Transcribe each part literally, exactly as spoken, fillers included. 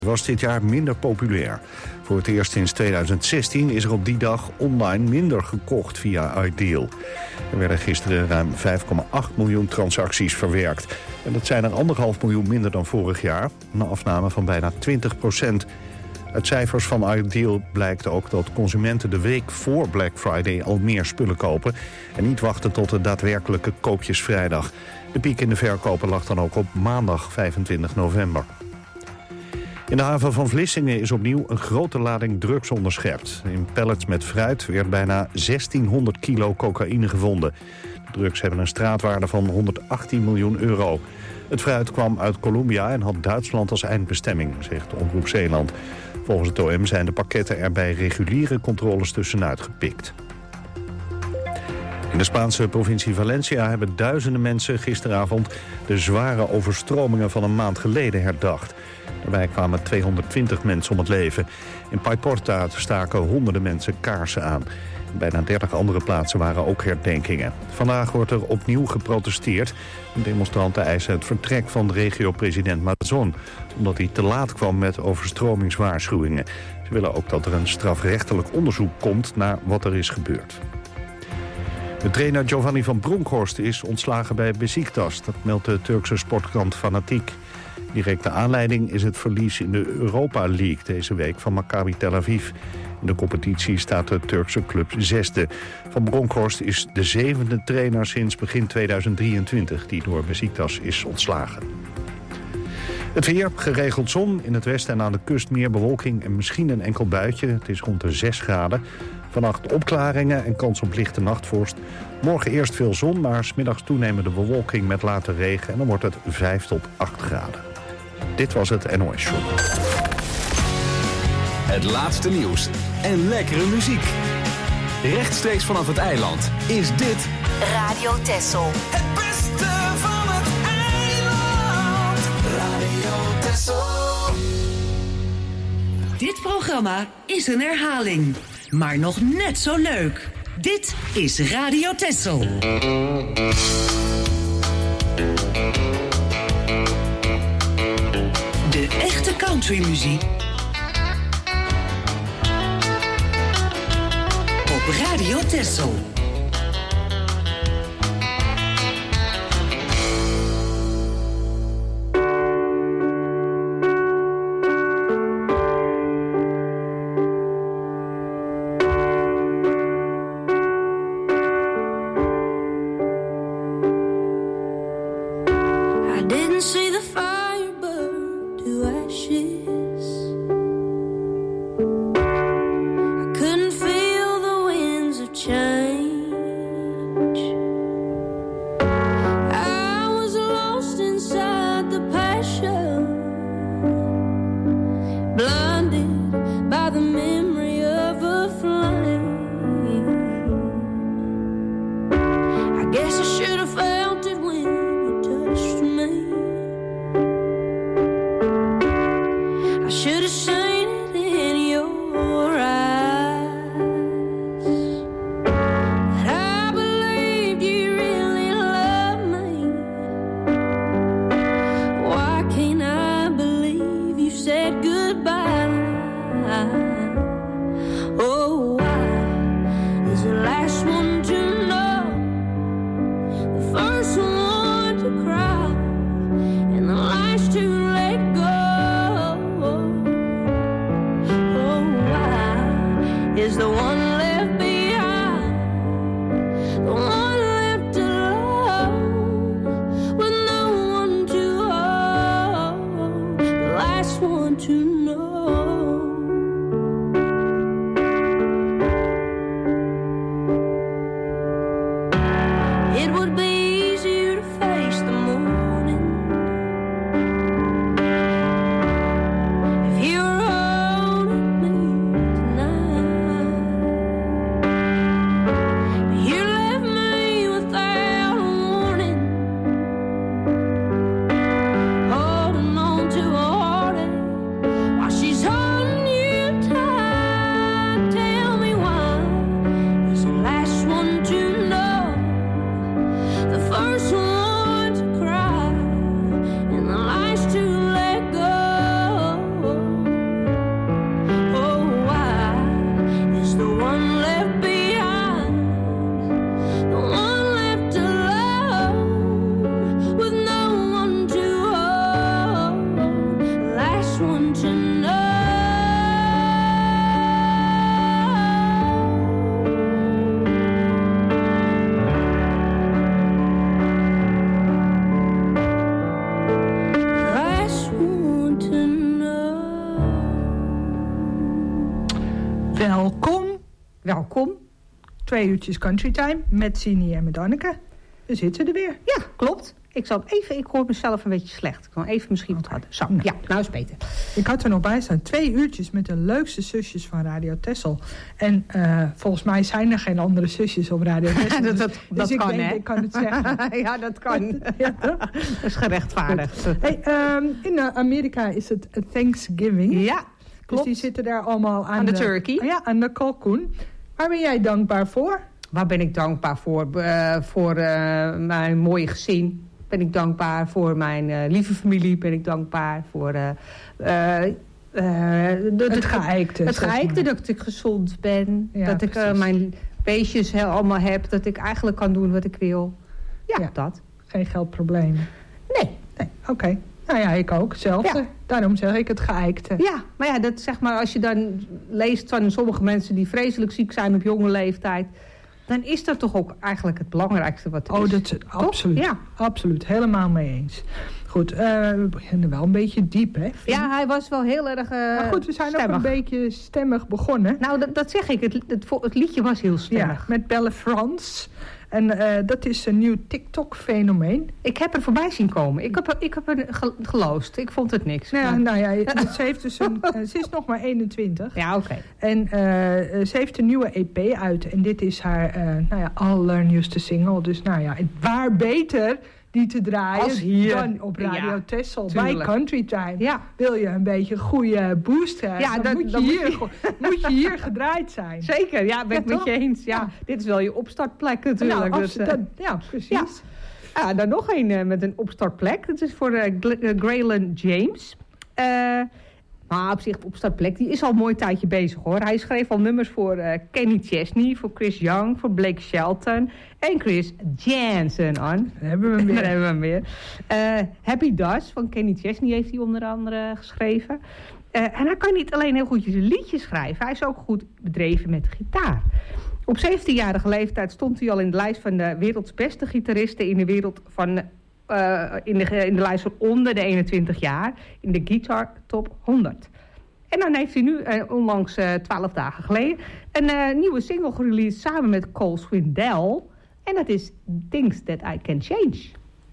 was dit jaar minder populair. Voor het eerst sinds tweeduizend zestien is er op die dag online minder gekocht via Ideal. Er werden gisteren ruim vijf komma acht miljoen transacties verwerkt. En dat zijn er anderhalf miljoen minder dan vorig jaar. Een afname van bijna twintig procent. Uit cijfers van Ideal blijkt ook dat consumenten de week voor Black Friday al meer spullen kopen en niet wachten tot de daadwerkelijke koopjesvrijdag. De piek in de verkopen lag dan ook op maandag vijfentwintig november. In de haven van Vlissingen is opnieuw een grote lading drugs onderschept. In pallets met fruit werd bijna zestienhonderd kilo cocaïne gevonden. De drugs hebben een straatwaarde van honderdachttien miljoen euro. Het fruit kwam uit Colombia en had Duitsland als eindbestemming, zegt Omroep Zeeland. Volgens het O M zijn de pakketten er bij reguliere controles tussenuit gepikt. In de Spaanse provincie Valencia hebben duizenden mensen gisteravond de zware overstromingen van een maand geleden herdacht. Daarbij kwamen tweehonderdtwintig mensen om het leven. In Paiporta staken honderden mensen kaarsen aan. In bijna dertig andere plaatsen waren ook herdenkingen. Vandaag wordt er opnieuw geprotesteerd. De demonstranten eisen het vertrek van de regio-president Mazón, omdat hij te laat kwam met overstromingswaarschuwingen. Ze willen ook dat er een strafrechtelijk onderzoek komt naar wat er is gebeurd. De trainer Giovanni van Bronckhorst is ontslagen bij Beşiktaş. Dat meldt de Turkse sportkrant Fanatik. Directe aanleiding is het verlies in de Europa League deze week van Maccabi Tel Aviv. In de competitie staat de Turkse club zesde. Van Bronckhorst is de zevende trainer sinds begin tweeduizend drieëntwintig die door Beşiktaş is ontslagen. Het weer, geregeld zon, in het westen en aan de kust meer bewolking en misschien een enkel buitje. Het is rond de zes graden. Vannacht opklaringen en kans op lichte nachtvorst. Morgen eerst veel zon, maar 's middags toenemende bewolking met later regen. En dan wordt het vijf tot acht graden. Dit was het N O S Show. Het laatste nieuws en lekkere muziek. Rechtstreeks vanaf het eiland is dit Radio Texel. Het beste van het eiland. Radio Texel. Dit programma is een herhaling, maar nog net zo leuk. Dit is Radio Texel. De echte countrymuziek op Radio Texel. She's Welkom. Welkom. Twee uurtjes Country Time met Sini en met Anneke. We zitten er weer. Ja, klopt. Ik zal even, ik hoor mezelf een beetje slecht. Ik kan even misschien wat harder. Zo, ja, nou is beter. Ik had er nog bij staan. Twee uurtjes met de leukste zusjes van Radio Texel. En uh, volgens mij zijn er geen andere zusjes op Radio Texel. dat dat, dus, dat dus kan, ik denk, hè? ik kan het zeggen. ja, dat kan. ja, dat is gerechtvaardigd. Hey, um, in uh, Amerika is het Thanksgiving. Ja, klopt. Dus die zitten daar allemaal aan, aan de, de turkey. Uh, ja, aan de kalkoen. Waar ben jij dankbaar voor? Waar ben ik dankbaar voor? Uh, voor uh, mijn mooie gezin. Ben ik dankbaar voor mijn uh, lieve familie. Ben ik dankbaar voor uh, uh, uh, dat het geëikte. Het geëikte, dat ik gezond ben. Ja, dat ik uh, mijn beestjes heel, allemaal heb. Dat ik eigenlijk kan doen wat ik wil. Ja, ja. dat. Geen geldproblemen. Nee. nee. Oké. Okay. Nou ja, ik ook. Hetzelfde. Ja. Daarom zeg ik het geëikte. Ja, maar ja, dat zeg maar als je dan leest van sommige mensen die vreselijk ziek zijn op jonge leeftijd, dan is dat toch ook eigenlijk het belangrijkste wat er oh, is. Oh, dat absoluut. Ja. Absoluut. Helemaal mee eens. Goed, uh, we beginnen wel een beetje diep, hè? Ja, hij was wel heel erg uh, maar goed, we zijn stemmig. ook een beetje stemmig begonnen. Nou, dat, dat zeg ik. Het, het, het liedje was heel stemmig. Ja, met Belle France. En uh, dat is een nieuw TikTok-fenomeen. Ik heb er voorbij zien komen. Ik heb, ik heb er ge, geloosd. Ik vond het niks. Nou ja, nou ja ze, heeft dus een, uh, ze is nog maar eenentwintig. Ja, oké. Okay. En uh, ze heeft een nieuwe E P uit. En dit is haar uh, nou ja, allernieuwste single. Dus nou ja, waar beter die te draaien als hier. Dan op Radio ja, Texel bij Country Time. Ja. Wil je een beetje een goede boost hebben, ja, dan, dat, moet, je dan hier, moet, je... moet je hier gedraaid zijn. Zeker, ja, ben ik ja, met je eens. Ja, ja. Dit is wel je opstartplek natuurlijk. Nou, dus, uh, dat, ja, precies. Ja, ja dan nog een uh, met een opstartplek. Dat is voor uh, uh, Graylin James. Uh, Maar op zich, op opstartplek, die is al een mooi tijdje bezig hoor. Hij schreef al nummers voor uh, Kenny Chesney, voor Chris Young, voor Blake Shelton en Chris Jansen aan. Daar hebben we hem weer. Daar hebben we hem weer. Uh, Happy Dash van Kenny Chesney heeft hij onder andere geschreven. Uh, en hij kan niet alleen heel goed liedjes schrijven, hij is ook goed bedreven met de gitaar. Op zeventienjarige leeftijd stond hij al in de lijst van de werelds beste gitaristen in de wereld van... Uh, in, de, in de lijst van onder de eenentwintig jaar, in de Guitar Top honderd. En dan heeft hij nu, uh, onlangs uh, twaalf dagen geleden, een uh, nieuwe single gereleased samen met Cole Swindell. En dat is Things That I Can Change.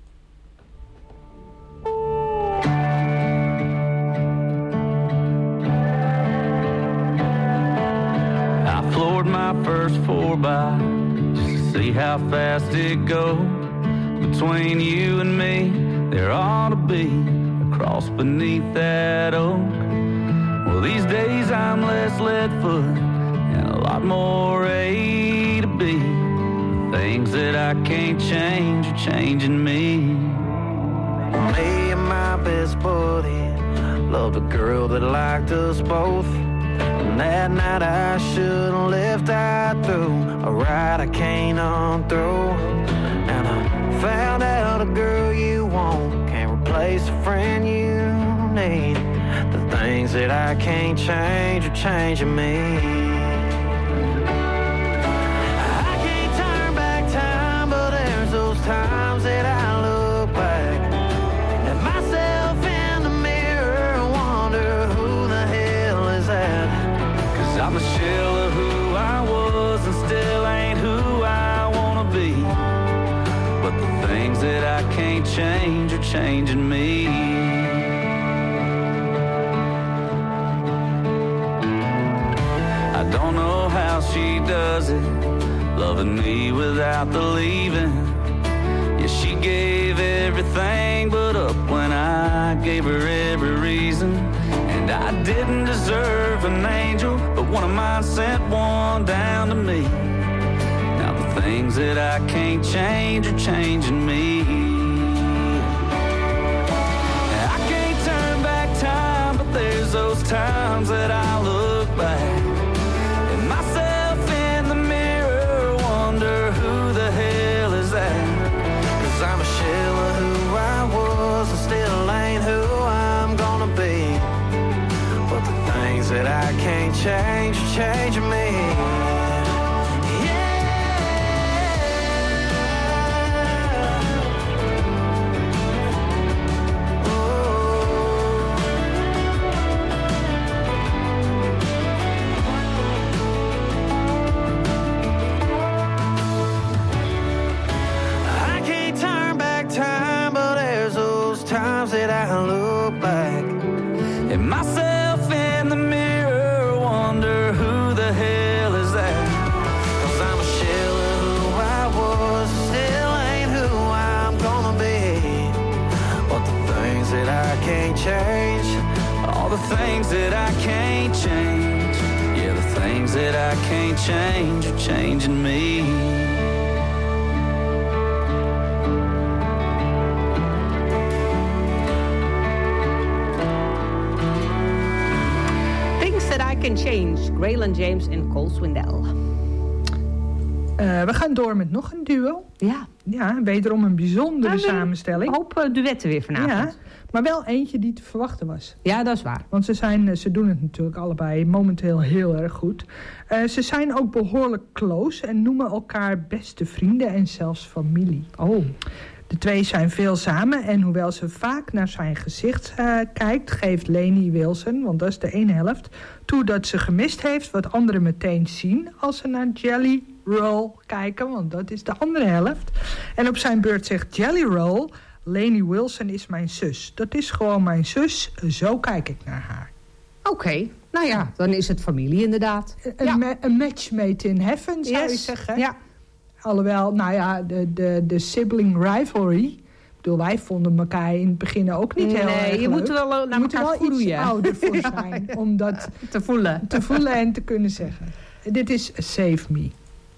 I floored my first four by just to see how fast it goes. Between you and me, there ought to be a cross beneath that oak. Well, these days I'm less lead foot and a lot more A to B. The things that I can't change are changing me. Me and my best buddy loved a girl that liked us both. And that night I should've left, I threw a ride I can't unthrow. And I found out a girl you want can't replace a friend you need. The things that I can't change are changing me. I can't turn back time, but there's those times that I look back at myself in the mirror and wonder who the hell is that? 'Cause I'm a shell of who I was and still ain't who I wanna be. But the things that I can't change are changing me. I don't know how she does it, loving me without the leaving. Yeah, she gave everything but up when I gave her every reason. And I didn't deserve an angel, but one of mine sent one down to me. Things that I can't change are changing me. I can't turn back time, but there's those times that I look back at myself in the mirror, wonder who the hell is that? 'Cause I'm a shell of who I was and still ain't who I'm gonna be. But the things that I can't change are changing me. things that I can't change. Yeah, the things that I can't change are changing me. Things That I Can Change. Graylan James en Cole Swindell. Uh, we gaan door met nog een duo. Ja. Ja, wederom een bijzondere Nou, samenstelling. Een hoop uh, duetten weer vanavond. Ja, maar wel eentje die te verwachten was. Ja, dat is waar. Want ze, zijn, ze doen het natuurlijk allebei momenteel heel erg goed. Uh, ze zijn ook behoorlijk close en noemen elkaar beste vrienden en zelfs familie. Oh. De twee zijn veel samen en hoewel ze vaak naar zijn gezicht uh, kijkt, geeft Lainey Wilson, want dat is de ene helft, toe dat ze gemist heeft wat anderen meteen zien als ze naar Jelly Roll kijken, want dat is de andere helft. En op zijn beurt zegt Jelly Roll, Lainey Wilson is mijn zus. Dat is gewoon mijn zus, zo kijk ik naar haar. Oké, okay. Nou ja, dan is het familie inderdaad. Een, ja. ma- een match made in heaven, zou yes. je zeggen. Ja. Alhoewel, nou ja, de, de, de sibling rivalry. Ik bedoel, wij vonden elkaar in het begin ook niet heel nee, erg leuk. je moet er wel naar je moet er elkaar wel iets groeien. ouder voor zijn. ja. Om dat te voelen. te voelen en te kunnen zeggen. Dit is Save Me.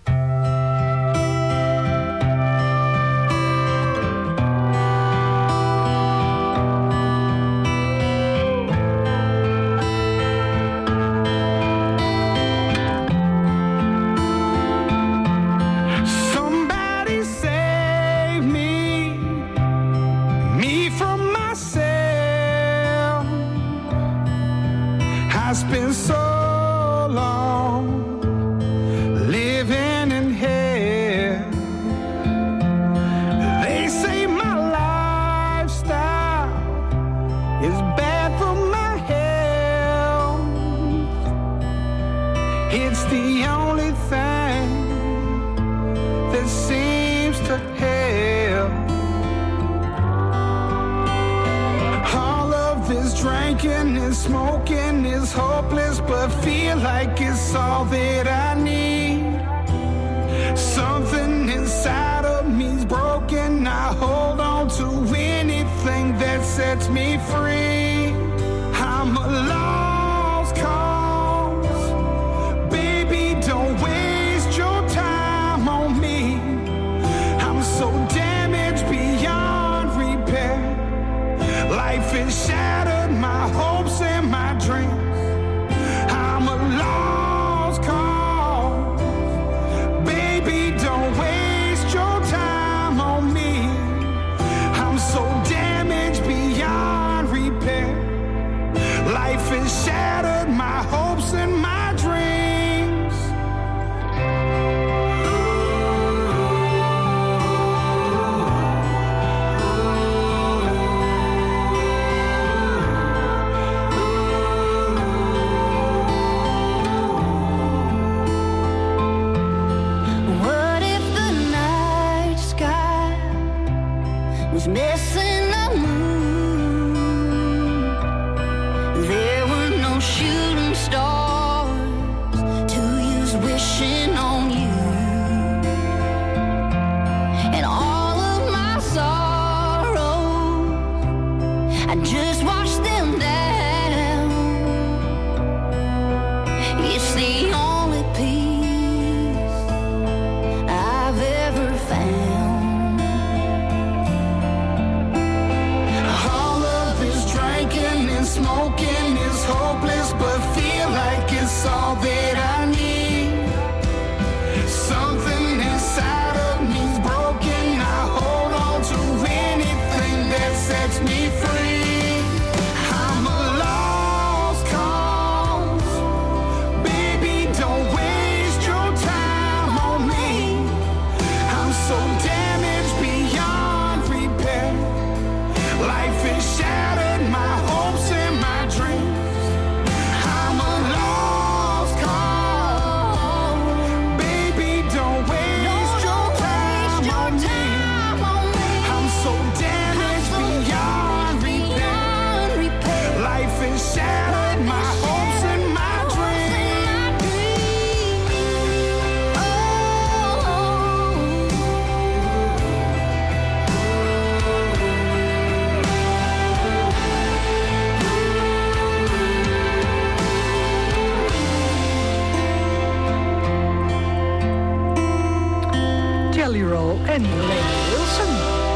It's been so long living in hell. They say my lifestyle is bad for my health. It's the only thing that seems to help. All of this drinking and smoking is hopeless, but feel like it's all that I need. Something inside of me's broken. I hold on to anything that sets me free. I'm a lost cause. Baby, don't waste your time on me. I'm so damaged beyond repair. Life is shattered, my hopes and my dreams. I'm a lost cause. Baby, don't waste your time on me. I'm so damaged beyond repair. Life is shattered, my hopes and my dreams. What if the night sky was missing a moon? There were no shooting stars to use wishing on you. And all of my sorrows, I just washed them down. It's the only peace I've ever found. All of this drinking and smoking is hopeless, but feel like it's all that I need. Something inside of me's broken. I hold on to anything that sets me free. I'm a lost cause. Baby, don't waste your time on me. I'm so damaged beyond repair. Life is shattered, my hopes and my dreams. I'm a lost cause. En Lenny Wilson.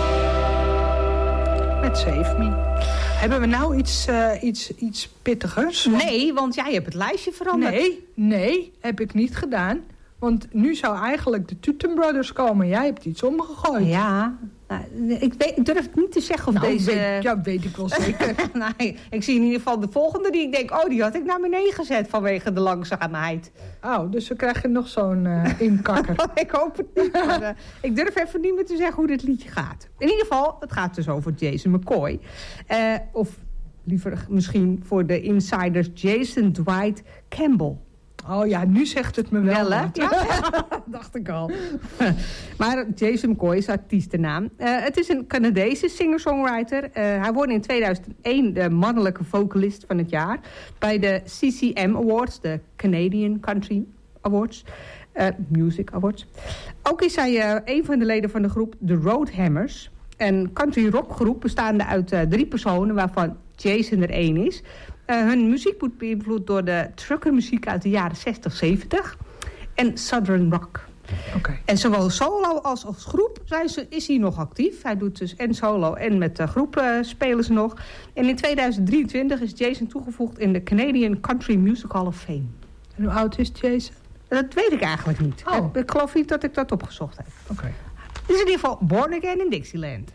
Met Save Me. Hebben we nou iets, uh, iets, iets pittigers? Want... Nee, want jij hebt het lijstje veranderd. Nee, nee, heb ik niet gedaan. Want nu zou eigenlijk de Tutten Brothers komen. Jij hebt iets omgegooid. Ja, nou, ik, weet, ik durf het niet te zeggen of nou, deze... Weet, ja, weet ik wel zeker. nee, ik zie in ieder geval de volgende die ik denk... oh, die had ik naar beneden gezet vanwege de langzaamheid. Oh, dus we krijgen nog zo'n uh, inkakker. ik hoop het niet. Maar, uh, ik durf even niet meer te zeggen hoe dit liedje gaat. In ieder geval, het gaat dus over Jason McCoy. Uh, of liever misschien voor de insiders Jason Dwight Campbell. Oh ja, nu zegt het me wel. Wel, hè? Ja, dacht ik al. Maar Jason McCoy is artiestennaam. Uh, het is een Canadese singer-songwriter. Uh, hij won in tweeduizend één de mannelijke vocalist van het jaar... bij de C C M Awards, de Canadian Country Awards. Uh, Music Awards. Ook is hij uh, een van de leden van de groep The Roadhammers. Een country rockgroep bestaande uit uh, drie personen... waarvan Jason er één is... Uh, hun muziek wordt beïnvloed door de truckermuziek uit de jaren zestig, zeventig en Southern Rock. Okay. En zowel solo als als groep zijn ze, is hij nog actief. Hij doet dus en solo en met de groep uh, spelen ze nog. En in tweeduizend drieëntwintig is Jason toegevoegd in de Canadian Country Music Hall of Fame. En hoe oud is Jason? Dat weet ik eigenlijk niet. Oh. Ik, ik geloof niet dat ik dat opgezocht heb. Oké. Okay. Het is in ieder geval Born Again in Dixieland.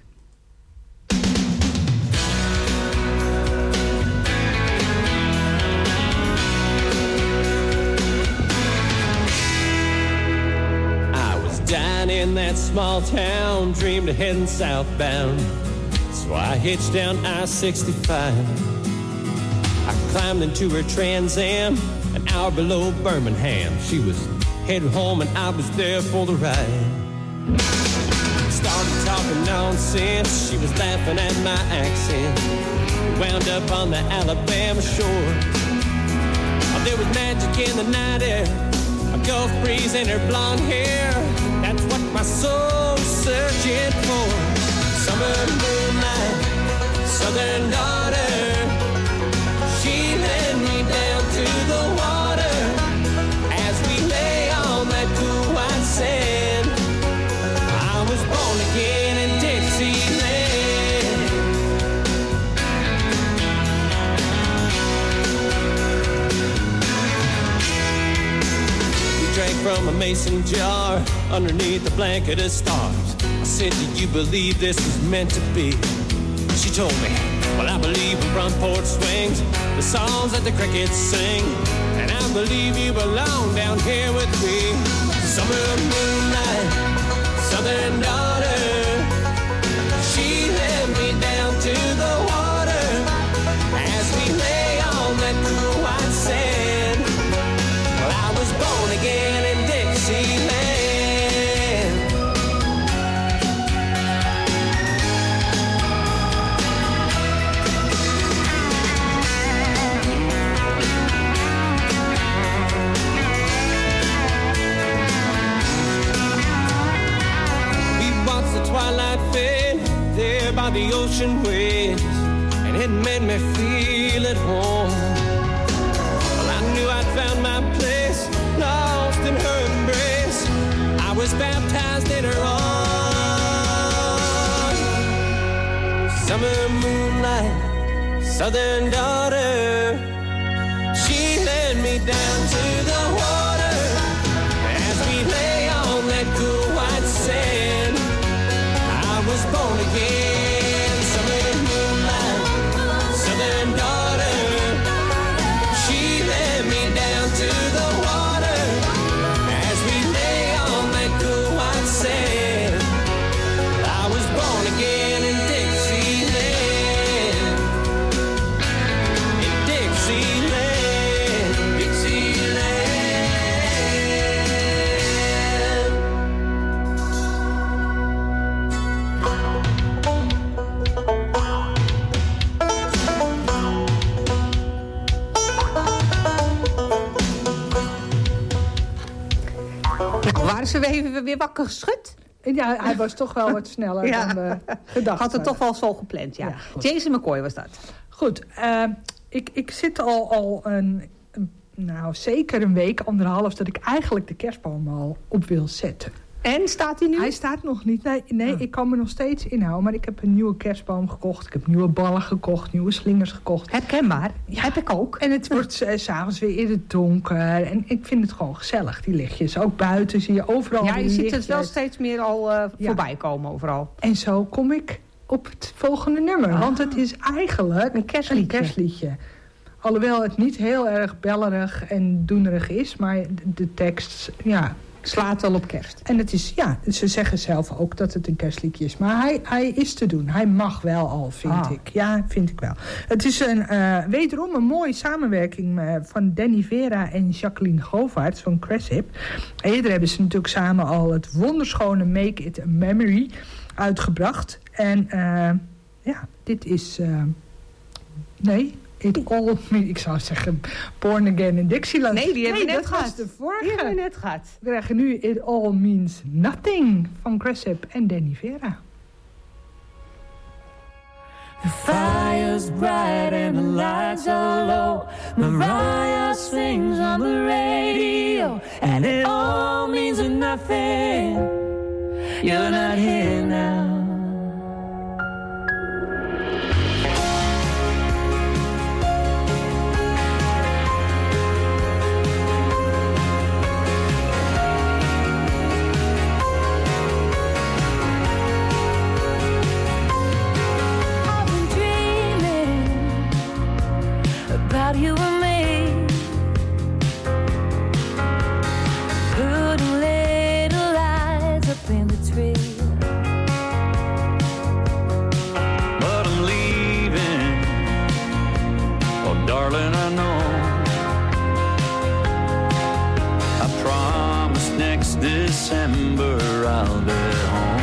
Down in that small town, dreamed of heading southbound. So I hitched down I sixty-five. I climbed into her Trans Am, an hour below Birmingham. She was headed home and I was there for the ride. Started talking nonsense, she was laughing at my accent. Wound up on the Alabama shore. Oh, there was magic in the night air, a Gulf breeze in her blonde hair. That's what my soul's searching for. Summer moonlight, southern daughter. She led me down to the water as we lay on that cool white sand. I was born again in Dixieland. We drank from a mason jar underneath a blanket of stars. I said, do you believe this was meant to be? She told me, well, I believe in front porch swings, the songs that the crickets sing, and I believe you belong down here with me. Summer moonlight, southern daughter. She led me down to the water as we lay on that cool white sand. Well, I was born again in Dixieland. Twilight fade there by the ocean waves, and it made me feel at home. Well, I knew I'd found my place, lost in her embrace. I was baptized in her arms. Summer moonlight, southern daughter. She led me down to the water as we lay on that cool white sand. I was born again, summer moonlight, southern daughter. She led me down to the water as we lay on that cool white sand. I was born again in Dixieland, in Dixieland, Dixieland. Waren ze weer, weer wakker geschud? Ja, hij was toch wel wat sneller ja. dan we gedacht Had het toch wel zo gepland, ja. ja Jason McCoy was dat. Goed, uh, ik, ik zit al, al een, een, nou zeker een week, anderhalf, dat ik eigenlijk de kerstboom al op wil zetten. En staat hij nu? Hij staat nog niet. Nee, nee oh. ik kan me nog steeds inhouden. Maar ik heb een nieuwe kerstboom gekocht. Ik heb nieuwe ballen gekocht. Nieuwe slingers gekocht. Herkenbaar. Ja. Heb ik ook. En het wordt uh, 's avonds weer in het donker. En ik vind het gewoon gezellig, die lichtjes. Ook buiten zie je overal Ja, je die ziet lichtjes. het wel steeds meer al uh, ja. voorbij komen overal. En zo kom ik op het volgende nummer. Ah. Want het is eigenlijk een kerstliedje. een kerstliedje. Alhoewel het niet heel erg bellerig en doenerig is. Maar de, de tekst, ja... slaat wel op kerst. En het is, ja, ze zeggen zelf ook dat het een kerstliedje is. Maar hij, hij is te doen. Hij mag wel al, vind ah. ik. Ja, vind ik wel. Het is een, uh, wederom een mooie samenwerking uh, van Danny Vera en Jacqueline Govaerts van Cressip. Eerder hebben ze natuurlijk samen al het wonderschone Make It a Memory uitgebracht. En uh, ja, dit is... Uh, nee... It all, ik zou zeggen Born Again in Dixieland. Nee, die hebben nee, we net gehad. Was de vorige. Die hebben we net gehad. We krijgen nu It All Means Nothing van Cressip en Danny Vera. The fire's bright and the lights are low. Mariah sings on the radio, and it all means nothing. You're not here now. About you and me, putting little lights up in the tree. But I'm leaving, oh darling, I know. I promise next December I'll be home.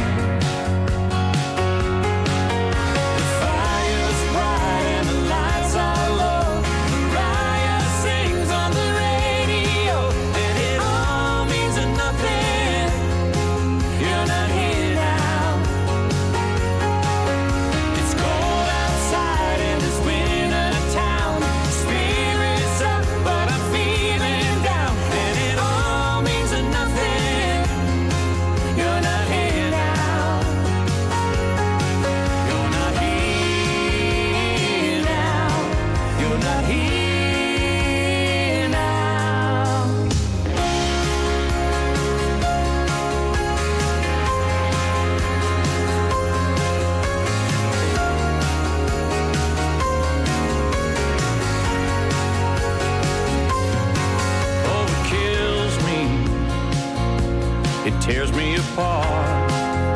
Tears me apart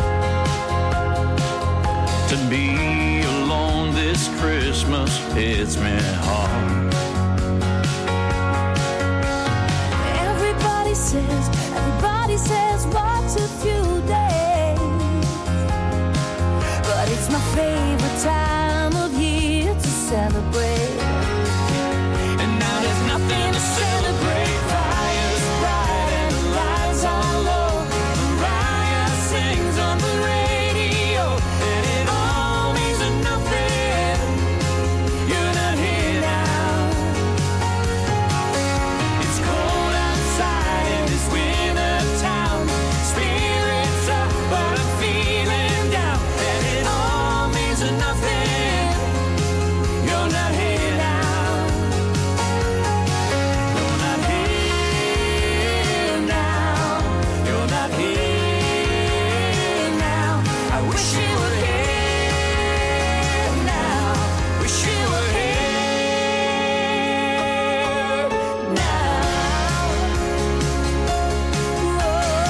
to be alone this Christmas hits me hard. Everybody says, everybody says what's a few days, but it's my favorite time of year to celebrate. And now there's nothing to celebrate. Fire's bright and the lights are low. Sings on the radio, and it all means nothing. You're not here now. It's cold outside in this winter town. Spirits up, but I'm feeling down, and it all means nothing. You're not here now. You're not here now. You're not here. I wish you were here now. Wish you were here now. Oh,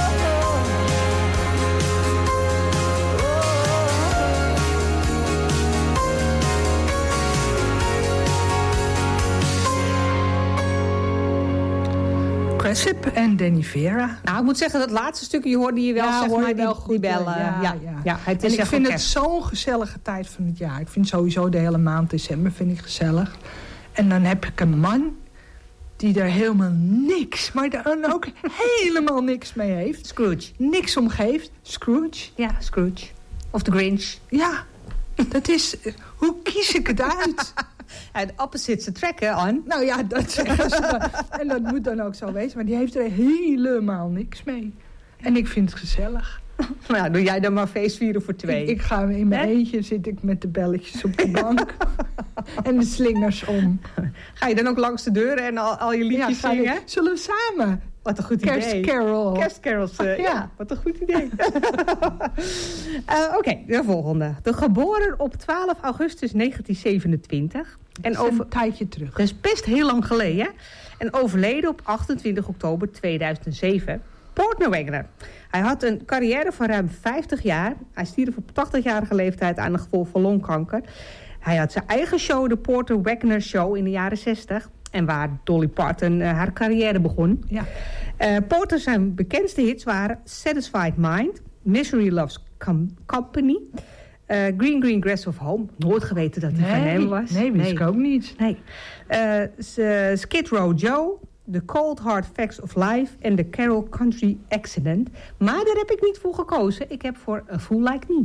oh. Cressip en Danny Vera. Nou, ik moet zeggen, dat laatste stukje hoorde je wel, ja, zeg hoor je maar, wel die, goed, die bellen. ja, Ja, ja. ja, het en is ik vind het zo'n gezellige tijd van het jaar. Ik vind sowieso de hele maand december vind ik gezellig. En dan heb ik een man die er helemaal niks, maar dan ook helemaal niks mee heeft. Scrooge. Niks om geeft. Scrooge. Ja, Scrooge. Of de Grinch. Ja, dat is... Hoe kies ik het uit? Het opposite trekken aan. Nou ja, dat zeggen ze dan. En dat moet dan ook zo wezen. Maar die heeft er helemaal niks mee. En ik vind het gezellig. Nou, doe jij dan maar feestvieren voor twee. Ik, ik ga in mijn Hè? eentje, zit ik met de belletjes op de bank. En de slingers om. Ga je dan ook langs de deuren en al, al je liedjes Ja, ga je- zingen? Zullen we samen? Wat een goed idee. Kerstcarol. Kerstcarols, uh, ja. Ja. Wat een goed idee. uh, Oké, okay, de volgende. De geboren op twaalf augustus negentien zevenentwintig. En Dat is over... een tijdje terug. Dat is best heel lang geleden. En overleden op achtentwintig oktober tweeduizend zeven. Porter Wagoner. Hij had een carrière van ruim vijftig jaar. Hij stierf op tachtigjarige leeftijd aan de gevolg van longkanker. Hij had zijn eigen show, de Porter Wagoner Show, in de jaren zestig. En waar Dolly Parton uh, haar carrière begon. Ja. Uh, Porter zijn bekendste hits waren Satisfied Mind, Misery Loves Com- Company, uh, Green Green Grass of Home. Nooit geweten dat hij van hem was. Nee, wist ik ook niet. Nee. Uh, s- uh, Skid Row Joe, The Cold Hard Facts of Life en The Carol Country Accident. Maar daar heb ik niet voor gekozen. Ik heb voor A Fool Like Me.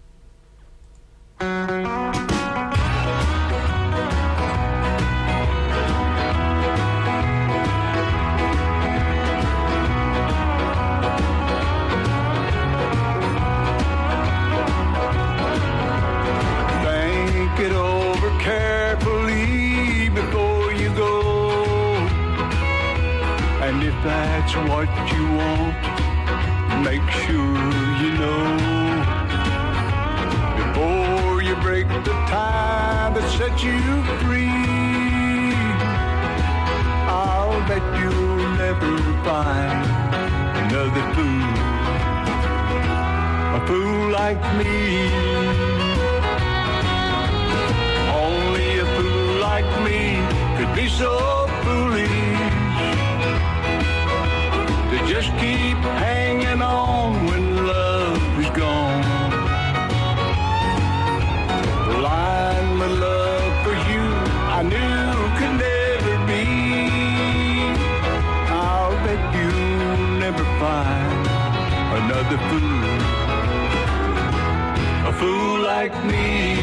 Think it over carefully before you go. And if that's what you want, make sure you know. Before you break the tie that sets you free, I'll bet you'll never find another fool, a fool like me. Only a fool like me could be so foolish to just keep hanging on when love is gone. Blind with love for you, I knew could never be. I'll bet you'll never find another fool, a fool like me.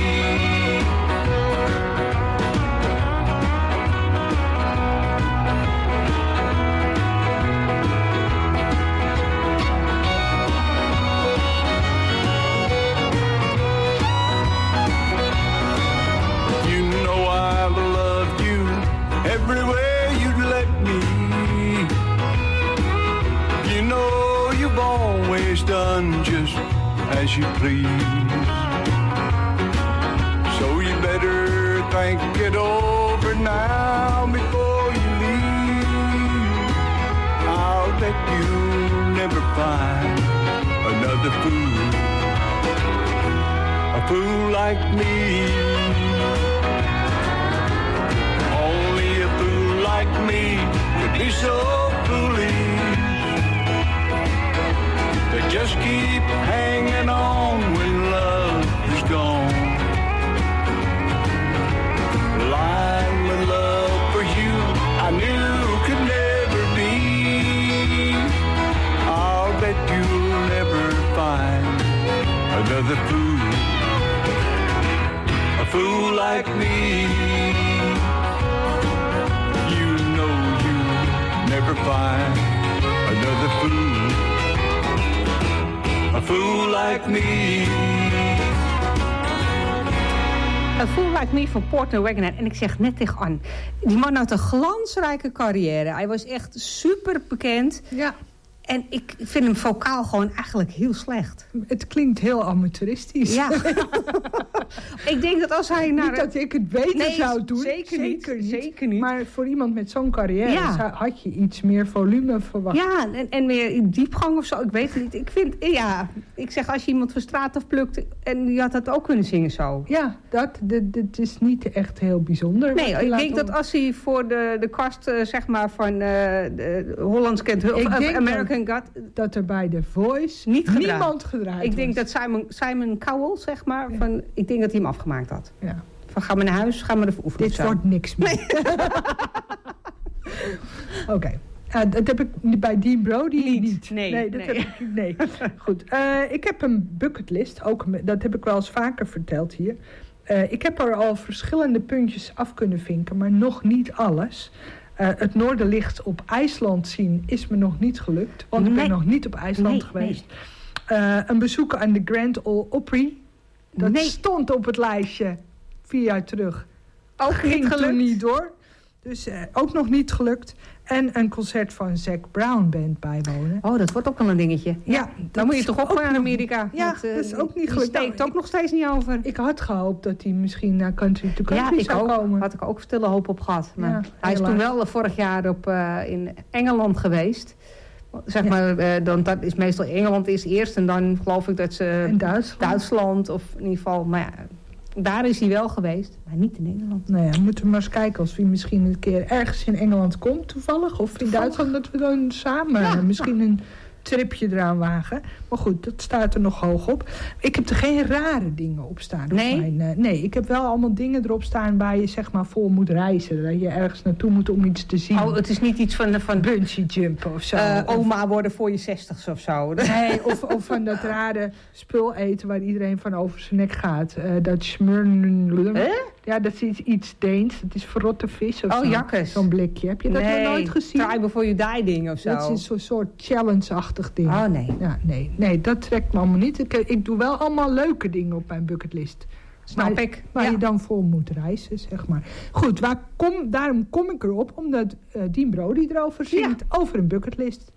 Everywhere you'd let me, you know you've always done just as you please. So you better think it over now before you leave. I'll bet you'll never find another fool, a fool like me. Like me could be so foolish to just keep hanging on when love is gone. Blind with love for you, I knew could never be. I'll bet you'll never find another fool, a fool like me. Never find another fool, a fool like me. A Fool Like Me van Porter Wagoner. En ik zeg net tegen Anne, die man had een glansrijke carrière. Hij was echt super bekend. Ja. En ik vind hem vocaal gewoon eigenlijk heel slecht. Het klinkt heel amateuristisch. Ja. Ik denk dat als hij naar... Niet dat ik het beter Nee, zou doen. zeker niet, zeker niet. Maar voor iemand met zo'n carrière Ja. zou- had je iets meer volume verwacht. Ja, en, en meer diepgang of zo. Ik weet het niet. Ik vind, ja, ik zeg als je iemand van straat afplukt en die had dat ook kunnen zingen zo. Ja, dat, dat, dat is niet echt heel bijzonder. Nee, wat hij ik laat denk dat horen. als hij voor de, de kast, uh, zeg maar, van uh, de Hollands Kent Hulp, Ik of denk American God, dat er bij The Voice niet gedraaid. niemand gedraaid Ik denk was. dat Simon, Simon Cowell, zeg maar, van, ik denk dat hij hem afgemaakt had. Ja. Van ga maar naar huis, ga maar ervoor oefenen. Dit of zo. wordt niks meer. Oké. Okay. Uh, dat heb ik bij Dean Brody Niet. niet. Nee, nee, dat nee. Heb ik, nee. Goed. Uh, ik heb een bucketlist. Ook, dat heb ik wel eens vaker verteld hier. Uh, ik heb er al verschillende puntjes af kunnen vinken, maar nog niet alles. Uh, het noorderlicht op IJsland zien is me nog niet gelukt. Want ik Nee. ben nog niet op IJsland Nee, geweest. Uh, een bezoek aan de Grand Ole Opry. Dat Nee. stond op het lijstje vier jaar terug. Ook Ging niet toen gelukt? niet door. Dus uh, ook nog niet gelukt. En een concert van Zac Brown Band bijwonen. Oh, dat wordt ook wel een dingetje. Ja, Dan moet je is toch ook gewoon naar nog- Amerika. Ja, Want, uh, dat is ook niet die gelukt. steekt Nou, ook nog steeds niet over. Ik had gehoopt dat hij misschien naar Country to Country Ja, ik zou ook. komen. Had ik ook stille hoop op gehad. Maar Ja, hij is helaas. toen wel vorig jaar op, uh, in Engeland geweest. Zeg Ja. maar, uh, dan, dat is meestal Engeland is eerst. En dan geloof ik dat ze In Duitsland. Duitsland of in ieder geval... Maar ja, daar is hij wel geweest. Maar niet in Engeland. Nou ja, moeten we maar eens kijken als hij misschien een keer ergens in Engeland komt toevallig. Of in Toevallig. Duitsland, dat we dan samen Ja. misschien een tripje eraan wagen. Maar goed, dat staat er nog hoog op. Ik heb er geen rare dingen op staan. Op Nee? mijn, uh, nee, ik heb wel allemaal dingen erop staan waar je zeg maar voor moet reizen. Dat je ergens naartoe moet om iets te zien. Oh, het is niet iets van... van Bungee jumpen of zo. uh, Of- oma worden voor je zestigste of zo. Nee, of, of van dat rare spul eten waar iedereen van over zijn nek gaat. Uh, dat smurnen. Hè? Ja, dat is iets, iets Deens. Dat is verrotte vis of Oh, zo. jakkes. Zo'n blikje. Heb je dat nee, nog nooit gezien? try before you die ding of zo. Dat is een soort challenge-achtig ding. Oh, nee. Ja, nee. Nee, dat trekt me allemaal niet. Ik, ik doe wel allemaal leuke dingen op mijn bucketlist. Snap waar, ik. Waar Ja. je dan voor moet reizen, zeg maar. Goed, waar kom, daarom kom ik erop. Omdat uh, Dean Brody erover zingt. Over een bucketlist.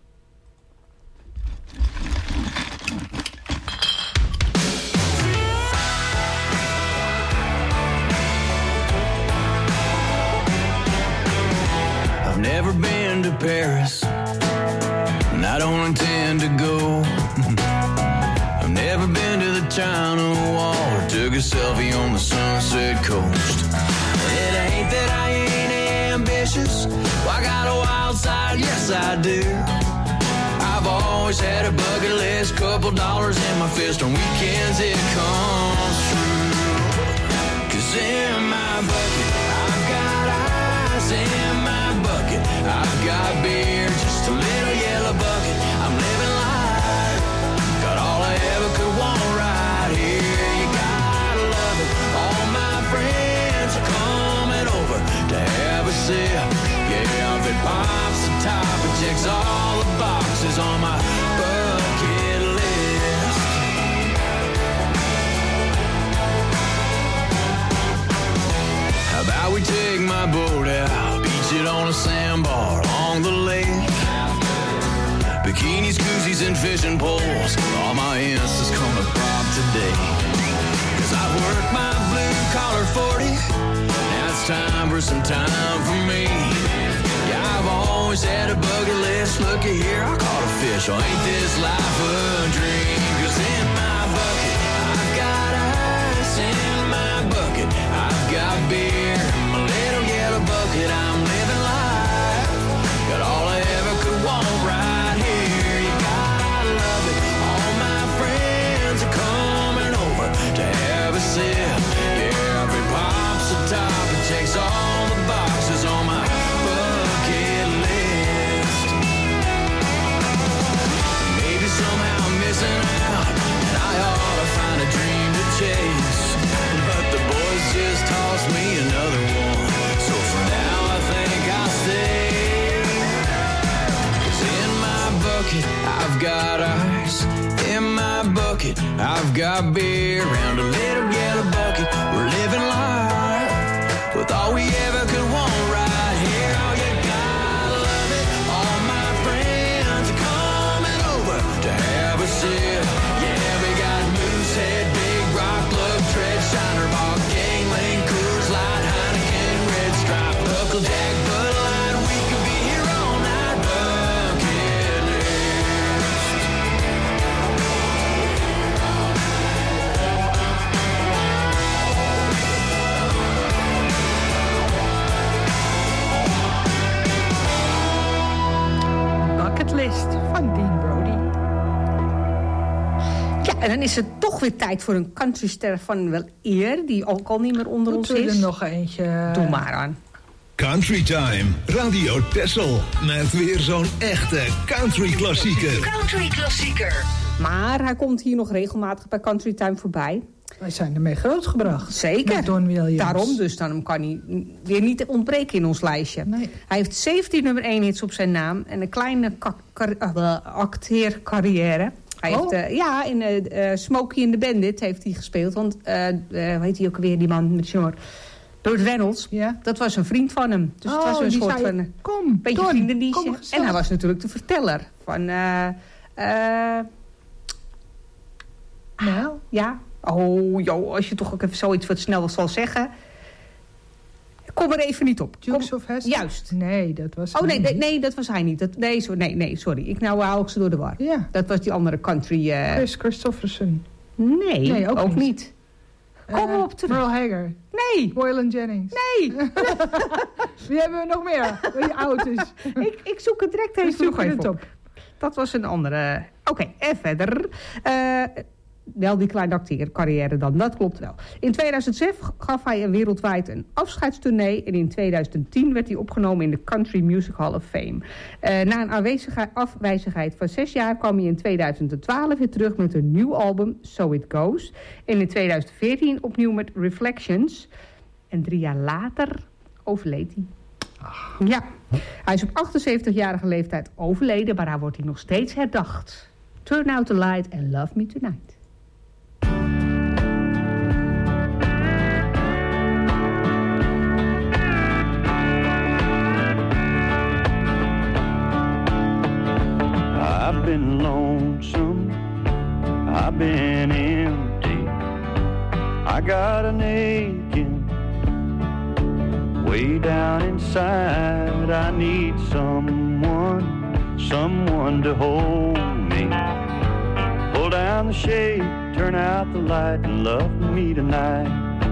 I've never been to Paris, and I don't intend to go. I've never been to the China Wall or took a selfie on the Sunset Coast. It ain't that I ain't ambitious, well, I got a wild side, yes I do. I've always had a bucket list, couple dollars in my fist, on weekends it comes true. 'Cause in my bucket, I've got ice in my bucket, I've got beer, just a little yellow bucket, I'm living life, got all I ever could want right here, you gotta love it, all my friends are coming over to have a sip, yeah, if it pops the top, it checks all the boxes on my bucket list. How about we take my boat out, beach it on a sandbar along the lake. Bikinis, koozies, and fishing poles, all my Insta's gonna pop today. 'Cause I've worked my blue collar forty, now it's time for some time for me. Yeah, I've always had a bucket list, looky here, I caught a fish, oh ain't this life a dream? 'Cause in my bucket, I've got ice in my bucket, I've got beer in my little yellow bucket, I'm living life, got all I ever could want right here, you gotta love it, all my friends are coming over to have a sip, yeah, if it pops the top, it checks all the boxes on my bucket list. Maybe somehow I'm missing out, and I ought to find a dream to chase, but the boys just tossed me another one, so for now I think I'll stay. 'Cause in my bucket I've got ice, in my bucket I've got beer, round a little yellow bucket we're living life, with all we ever could want right here, oh you gotta love it, all my friends are coming over to have a sip, yeah we got Moosehead, Big Rock, Lug, Tread, Shiner, Bog, Gangling, Coors Light, Heineken, Red Stripe, Hucklejack, Bud Light, we could be here all night, bucket list. Bucketlist van Dean Brody. Ja, en dan is het toch weer tijd voor een countryster van wel eer, die ook al niet meer onder ons Moeten we is. er nog eentje... Doe maar aan. Country Time, Radio Tessel. Met weer zo'n echte country klassieker. Country klassieker. Maar hij komt hier nog regelmatig bij Country Time voorbij. Wij zijn ermee grootgebracht. Zeker. Met Don Williams. Daarom, dus dan kan hij weer niet ontbreken in ons lijstje. Nee. Hij heeft zeventien nummer één hits op zijn naam en een kleine ka- kar- uh, acteercarrière. Hij Oh. heeft, uh, ja, in uh, uh, Smokey and the Bandit heeft hij gespeeld. Want, uh, uh, hoe heet hij ook alweer, die man met snor? Burt Reynolds. Ja. Dat was een vriend van hem. Dus Oh, het was een die soort zei, van... uh, kom, beetje Don, vriendendienstje. kom En gezellig. hij was natuurlijk de verteller van... Uh, uh, Nou, ja. Oh, joh, als je toch ook even zoiets wat snel zal zeggen. Kom er even niet op. Dukes Kom, of Hazzard? Juist. Nee, dat was Oh, hij nee, nee, niet. nee, dat was hij niet. Dat, nee, sorry, nee, nee, sorry. Ik nou hou ik ze door de war. Ja. Dat was die andere country... Uh, Chris Christopherson. nee, Nee, ook ook, niet. niet. Kom Eh, op terug. Merle Haggard. Nee, Waylon Jennings. nee. Wie hebben we nog meer? Wie oud is? ik, ik zoek het direct We even nog zoeken even het op. op. Dat was een andere... Oké, en verder. Uh, wel die kleine acteercarrière dan, dat klopt wel. In tweeduizend zeven gaf hij een wereldwijd een afscheidstournee... en in tweeduizend tien werd hij opgenomen in de Country Music Hall of Fame. Uh, na een aanwezigheid, afwijzigheid van zes jaar kwam hij in tweeduizend twaalf weer terug met een nieuw album, So It Goes. En in tweeduizend veertien opnieuw met Reflections. En drie jaar later overleed hij. Ja, hij is op achtenzeventigjarige leeftijd overleden, maar hij wordt hij nog steeds herdacht. Turn Out the Light and Love Me Tonight. I've been lonesome, I've been empty, I got an aching way down inside. I need someone, someone to hold me. Pull down the shade, turn out the light and love me tonight.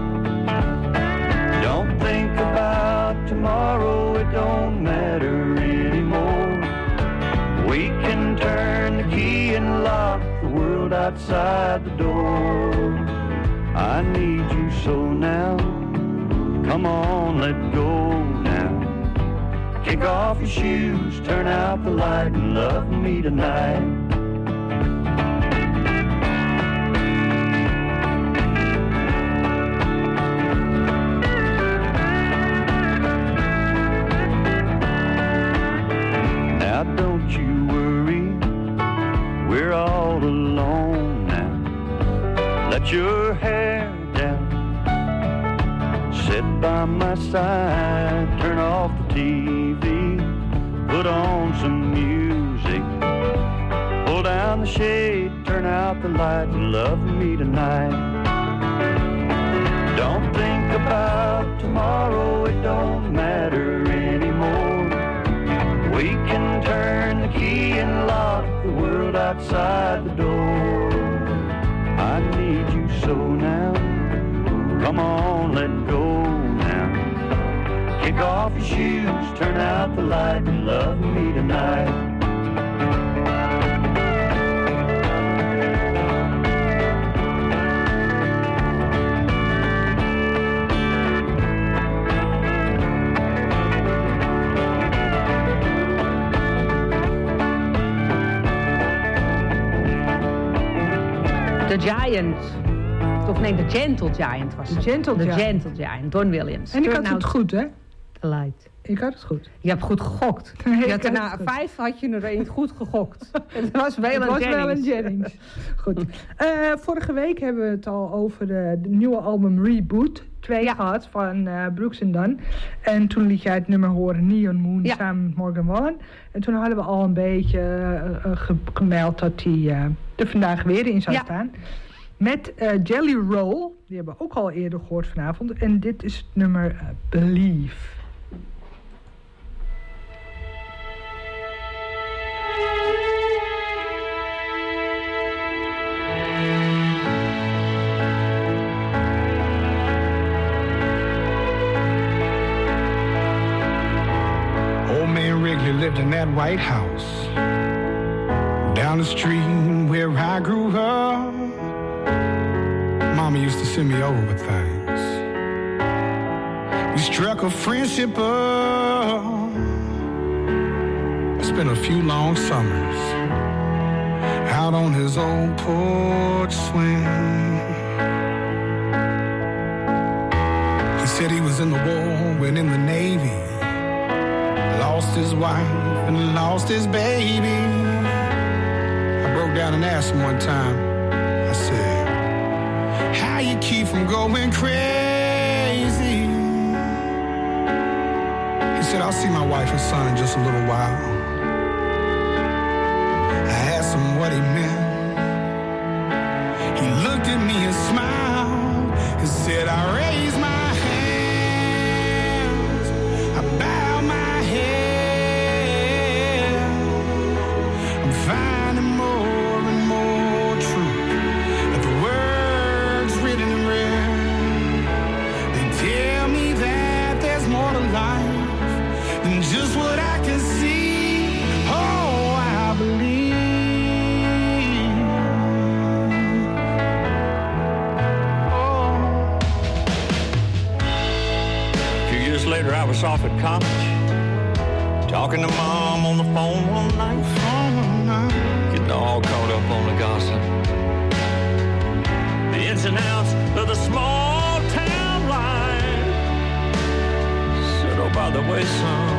Don't think about tomorrow, it don't matter anymore. We can turn the key and lock the world outside the door. I need you so now. Come on, let go now. Kick off your shoes, turn out the light and love me tonight. Now don't you worry, we're all alone now. Let your hair down, sit by my side, turn off the T V, put on some music, pull down the shade, turn out the light and love me tonight. Don't think about tomorrow, it don't matter anymore. We can turn the key and lock the world outside the door. I need you so now. Come on, let go now. Kick off your shoes, turn out the light and love me tonight. The Giant. Of nee, The Gentle Giant was The het. Gentle The Giant. Gentle Giant, Don Williams. En ik Turn had het Out goed, hè? the Light. Ik had het goed. Je hebt goed gegokt. Nee, je ik had er had na het goed. vijf had je er een goed gegokt. Het was wel Het een was Jennings. wel een Jennings. Goed. Uh, vorige week hebben we het al over de, de nieuwe album Reboot twee Ja. gehad van uh, Brooks and Dunn. En toen liet jij het nummer horen Neon Moon Ja. samen met Morgan Wallen. En toen hadden we al een beetje uh, uh, ge- gemeld dat hij uh, er vandaag weer in zou Ja. staan. Met uh, Jelly Roll, die hebben we ook al eerder gehoord vanavond. En dit is het nummer uh, Believe. Old man Wrigley lived in that White House down the street where I grew up. Mama used to send me over things. We struck a friendship up. I spent a few long summers out on his old porch swing. said he was in the war, went in the Navy, lost his wife and lost his baby. I broke down and asked him one time, I said, how you keep from going crazy? He said, I'll see my wife and son in just a little while. I asked him what he meant. He looked at me and smiled and said, I raise my hands, I bow my head. I'm finding more and more truth of the words written in red. They tell me that there's more to life than just what I can see. Oh, I believe. Later, I was off at college, talking to Mom on the phone one night, getting all caught up on the gossip, the ins and outs of the small town life. Said, oh, by the way, son,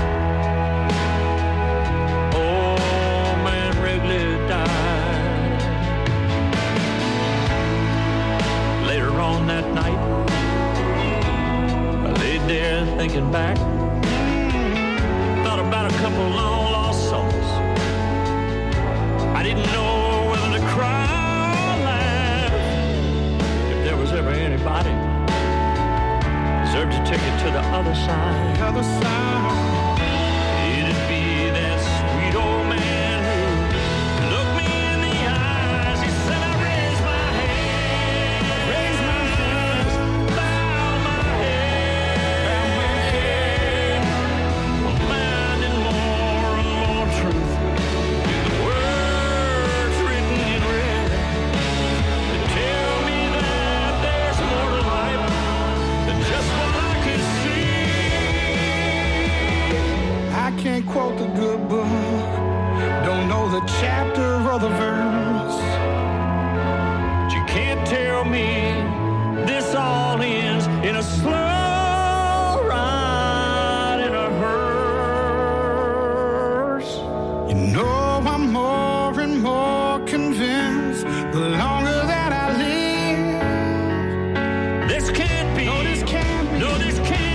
old man Wrigley died. Later on that night, there thinking back, thought about a couple long lost souls. I didn't know whether to cry or laugh. If there was ever anybody deserved to take it to the other side, the other side, it'd be that sweet old man who looked me in the eyes. He said, I raise my hand, raise my hands, bow my head. Can't quote the good book, don't know the chapter or the verse, but you can't tell me this all ends in a slow ride in a hearse. You know I'm more and more convinced the longer that I live. This can't be. No, this can't be. No, this can't.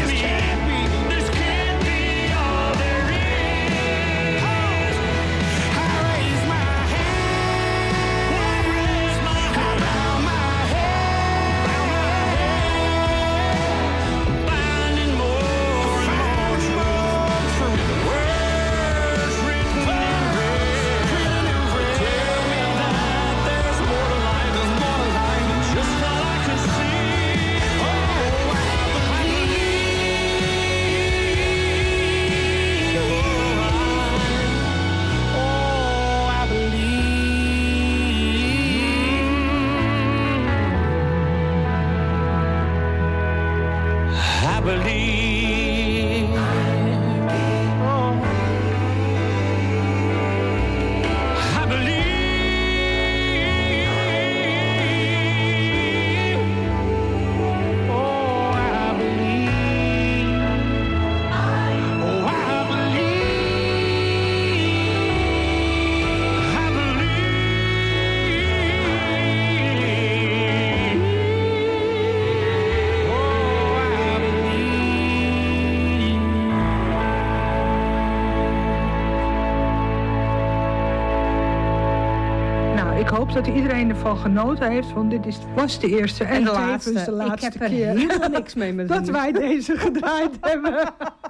Dat iedereen ervan genoten heeft, want dit is, was de eerste en, en de tevens laatste. de laatste ik heb er keer helemaal niks mee met dat wij deze gedraaid hebben.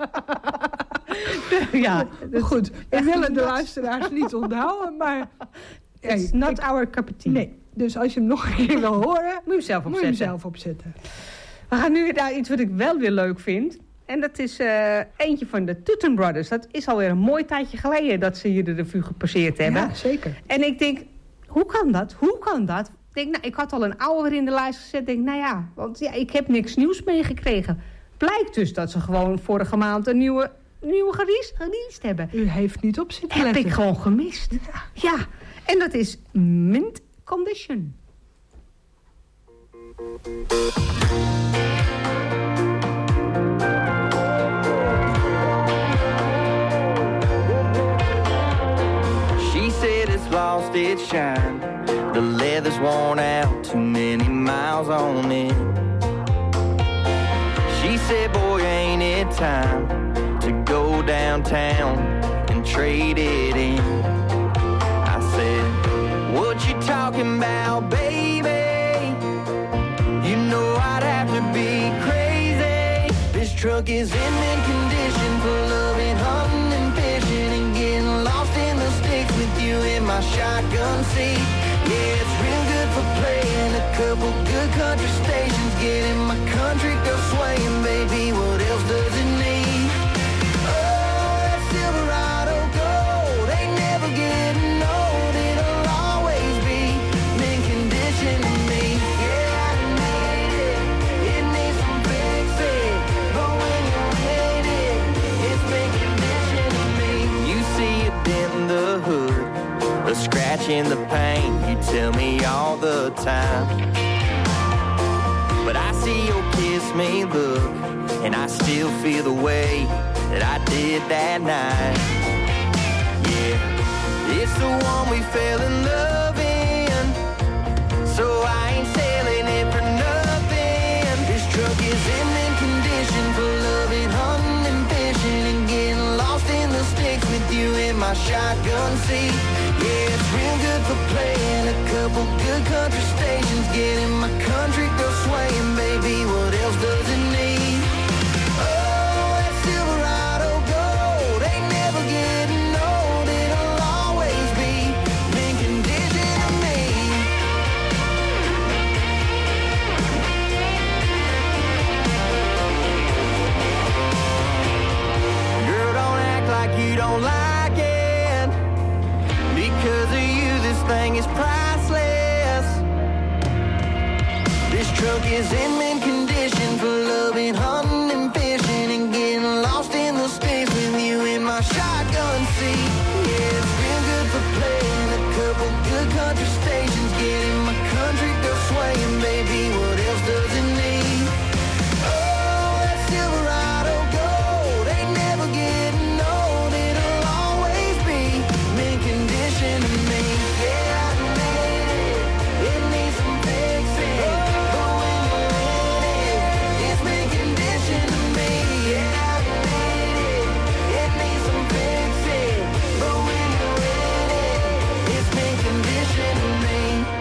Ja, dus goed. We willen de luisteraars niet onthouden, maar it's hey, not ik, our cup of tea. Nee, dus als je hem nog een keer wil horen, moet je hem zelf opzetten. Moet je hem zelf opzetten. We gaan nu naar iets wat ik wel weer leuk vind. En dat is uh, eentje van de Tooten Brothers. Dat is alweer een mooi tijdje geleden dat ze hier de revue gepasseerd hebben. Ja, zeker. En ik denk, hoe kan dat? Hoe kan dat? Ik denk, nou, ik had al een oude weer in de lijst gezet. Ik denk, nou ja, want ja, ik heb niks nieuws meegekregen. Blijkt dus dat ze gewoon vorige maand een nieuwe, nieuwe gereleased hebben. U heeft niet op zitten letten. Heb ik gewoon gemist. Ja. ja. En dat is Mint Condition. She said it's lost its shine. The leather's worn out, too many miles on it. She said, boy, ain't it time to go downtown and trade it in. I said, what you talking about, baby? You know I'd have to be crazy. This truck is in mint condition for loving, hunting, and fishing, and getting lost in the sticks with you in my shotgun seat. Yeah, it's real good for playing a couple good country stations, getting my country girl swaying, baby. What else does it need? Oh, that Silverado gold ain't never getting old. It'll always be mint condition to me. Yeah, I need it. It needs some fixing, but when you hate it, it's mint condition to me. You see a dent in the hood, a scratch in the paint, you tell me all the time. But I see your kiss me look, and I still feel the way that I did that night. Yeah, it's the one we fell in love in, so I ain't selling it for nothing. This truck is in mint condition for loving, hunting, and fishing, and getting lost in the sticks with you in my shotgun seat. Yeah, it's real good for playing a couple good country stations, getting my country girl swaying, baby. What else does it need? Oh, that Silverado gold ain't never getting old. It'll always be mint condition to me. Girl, don't act like you don't like it. Because of you, this thing is priceless. This truck is in mint condition for loving, hunting, and fishing, and getting lost in the sticks with you in my shotgun seat. Yeah, it's real good for playing a couple good country stations, getting my country girl swaying, baby. What else does it need? Oh, that Silverado gold ain't never getting old. It'll always be mint condition to me. Yeah, I need it. It needs some fixing, but when you're in it, it's mint condition to me. Yeah, I need it. It needs some fixing, but when you're in it, it's mint condition to me.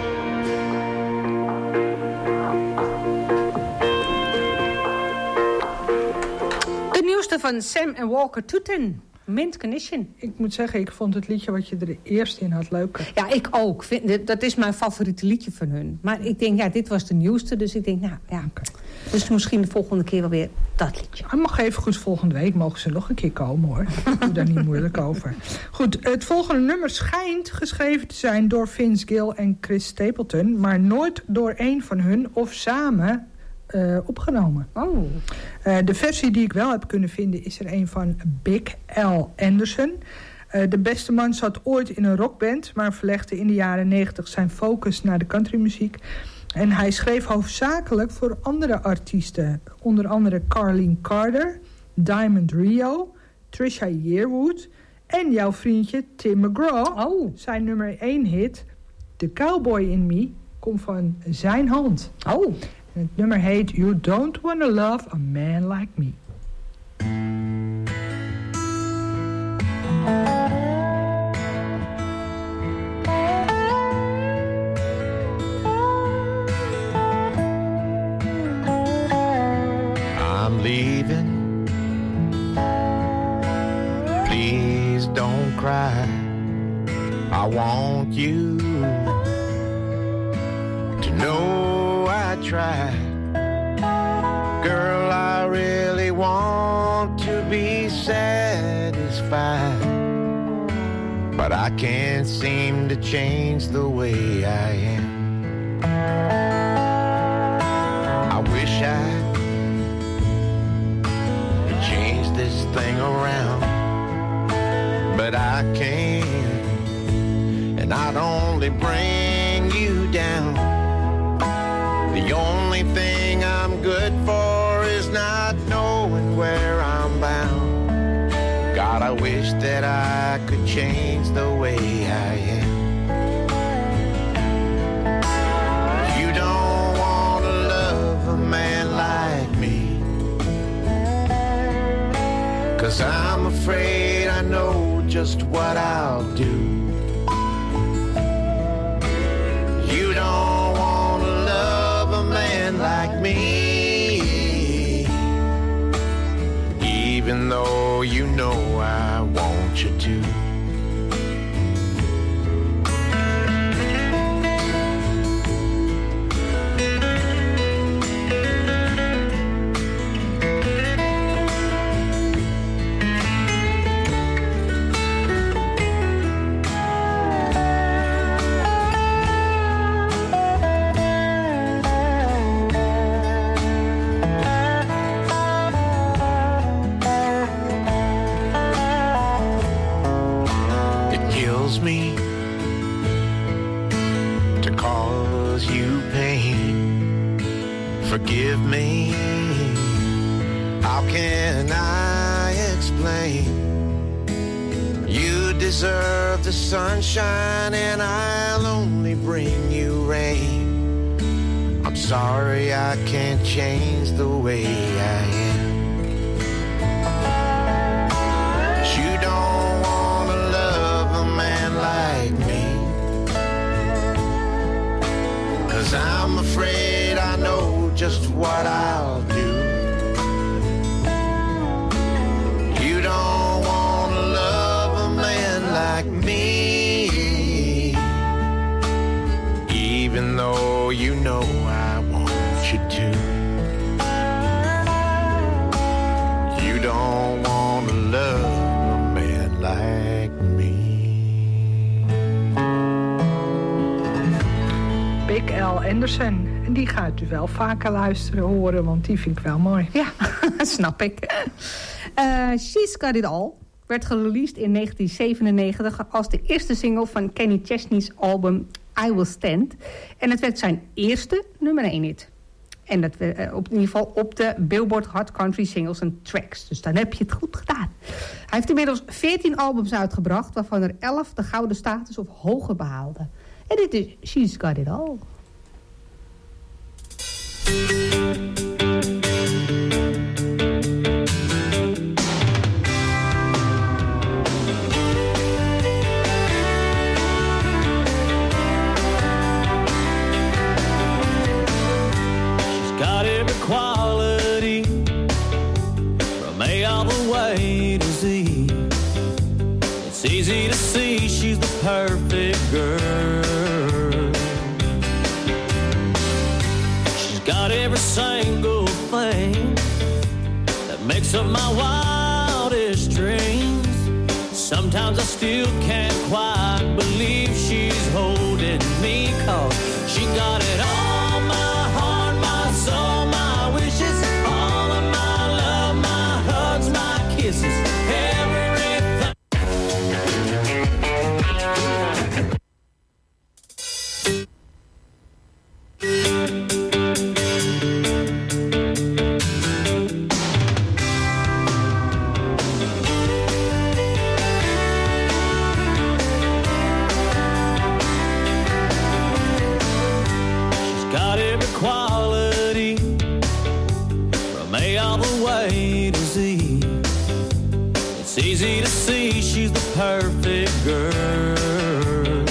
De nieuwste van Sam en Walker Tooten. Mint Condition. Ik moet zeggen, ik vond het liedje wat je er eerst in had leuker. Ja, ik ook. Vind, dit- dat is mijn favoriete liedje van hun. Maar ik denk, ja, dit was de nieuwste. Dus ik denk, nou ja. Dus misschien de volgende keer wel weer dat liedje. Hij mag even goed, volgende week mogen ze nog een keer komen, hoor. Ik doe daar niet moeilijk over. Goed, het volgende nummer schijnt geschreven te zijn door Vince Gill en Chris Stapleton, maar nooit door één van hun of samen uh, opgenomen. Oh. Uh, de versie die ik wel heb kunnen vinden is er een van Big Al Anderson. Uh, de beste man zat ooit in een rockband, maar verlegde in de jaren negentig zijn focus naar de countrymuziek. En hij schreef hoofdzakelijk voor andere artiesten. Onder andere Carlene Carter, Diamond Rio, Trisha Yearwood en jouw vriendje Tim McGraw. Oh. Zijn nummer één hit, The Cowboy in Me, komt van zijn hand. Oh. En het nummer heet You Don't Wanna Love a Man Like Me. I'm leaving. Please don't cry. I want you to know I tried. Girl, I really want to be satisfied, but I can't seem to change the way I am. I wish I change this thing around, but I can't, and I'd only bring you down. The only thing I'm good for is not knowing I could change the way I am. You don't want to love a man like me, 'cause I'm afraid I know just what I'll do. You don't want to love a man like me, even though you know I want you to. Me to cause you pain. Forgive me, how can I explain? You deserve the sunshine and I'll only bring you rain. I'm sorry I can't change the way I am. You don't want to love a man like me, 'cause I'm afraid I know just what I'll do. You don't want to love a man like me, even though you know I want you to. You don't want to love like me. Big Al Anderson. En die gaat u wel vaker luisteren, horen, want die vind ik wel mooi. Ja, snap ik. Uh, She's Got It All werd gereleased in negentien zevenennegentig als de eerste single van Kenny Chesney's album I Will Stand. En het werd zijn eerste nummer één hit. En dat we uh, op in ieder geval op de Billboard Hot Country Singles and Tracks. Dus dan heb je het goed gedaan. Hij heeft inmiddels veertien albums uitgebracht, waarvan er elf de gouden status of hoger behaalden. En dit is She's Got It All. Quality from A all the way to Z. It's easy to see she's the perfect girl. She's got every single thing that makes up my wildest dreams. Sometimes I still can't quite believe she's holding me, 'cause she got it all, my heart, my soul, my wishes, all of my love, my hugs, my kisses, everything. She's got every quality from A all the way to Z. It's easy to see she's the perfect girl.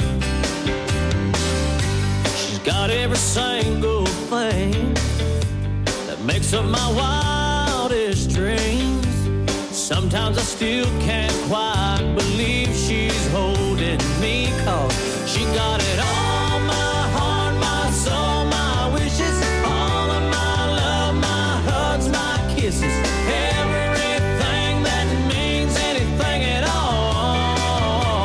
She's got every single thing that makes up my wildest dreams. Sometimes I still can't quite believe she's holding me, 'cause she got it all, my heart, my soul, my wishes, all of my love, my hugs, my kisses, everything that means anything at all.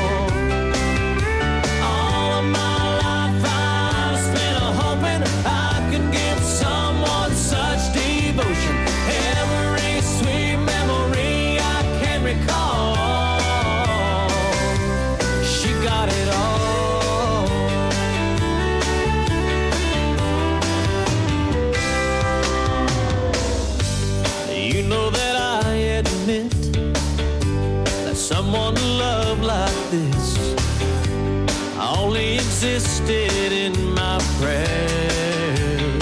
All of my life I've spent hoping I could give someone such devotion. Every sweet memory I can recall. found love like this only existed in my prayers.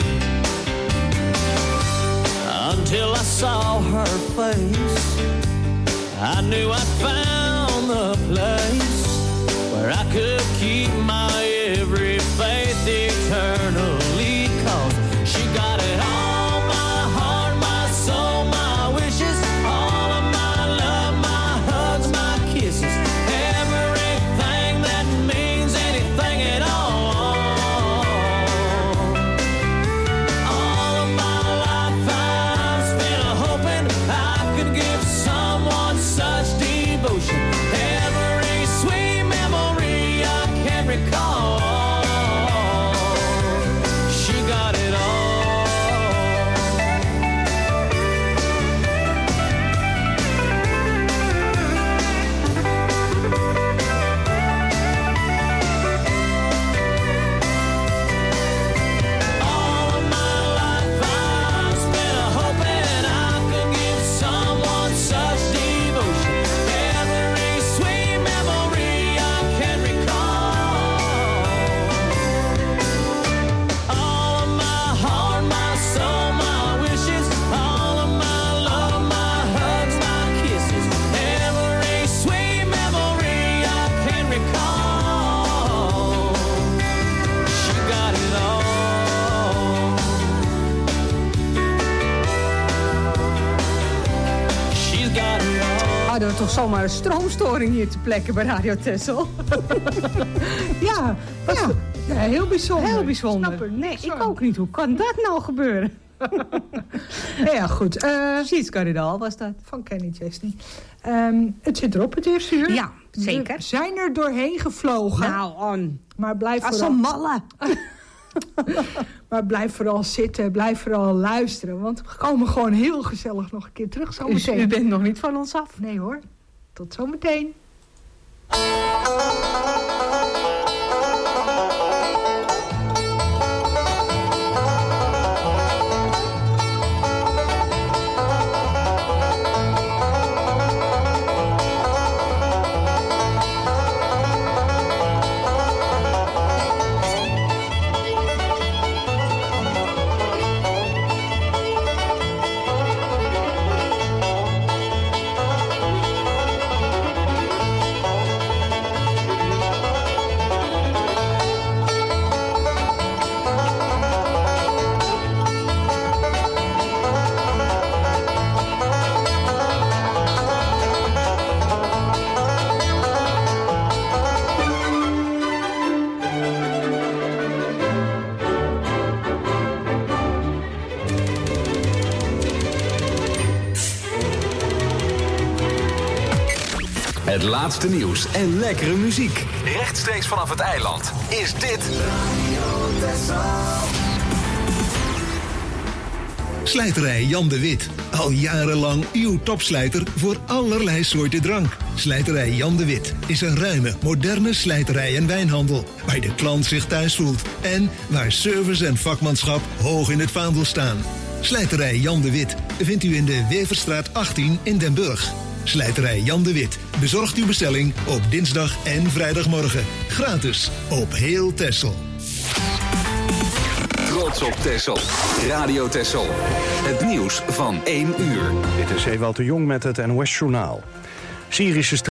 Until I saw her face, I knew I'd found the place where I could keep my every faith eternally. Cause she got it all, my heart, my soul, my wishes, all of my love, my hugs, my kisses, everything that means anything at all. All of my life I've spent hoping I could give someone such devotion. Every sweet memory I can recall. She got it all. All of my life I've spent hoping I could give someone such devotion. Every sweet memory I can recall. All of my heart, my soul, my wishes, all of my love, my hugs, my kisses, every sweet memory I can recall. She got it all. She's got it all. Hadden we toch zomaar een stroomstoring hier te plekken bij Radio Texel? Ja, ja. Ja, heel bijzonder. Heel bijzonder. Snap er Nee, niks ik van. ook niet. Hoe kan dat nou gebeuren? Ja, goed. eh She's Got It All was dat. van Kenny Chesney. Ehm, het zit erop, het eerste uur. Ja, zeker. We zijn er doorheen gevlogen. Nou, on. Maar blijf Als vooral... een malle. Maar blijf vooral zitten, blijf vooral luisteren. Want we komen gewoon heel gezellig nog een keer terug Dus zometeen. u bent nog niet van ons af. Nee hoor, tot zometeen. Het laatste nieuws en lekkere muziek. Rechtstreeks vanaf het eiland is dit... Slijterij Jan de Wit. Al jarenlang uw topslijter voor allerlei soorten drank. Slijterij Jan de Wit is een ruime, moderne slijterij en wijnhandel. Waar de klant zich thuis voelt. En waar service en vakmanschap hoog in het vaandel staan. Slijterij Jan de Wit vindt u in de Weverstraat achttien in Den Burg. Slijterij Jan de Wit bezorgt uw bestelling op dinsdag en vrijdagmorgen. Gratis op heel Texel. Trots op Texel. Radio Texel. Het nieuws van één uur. Dit is Ewald de Jong met het N O S Journaal. Syrische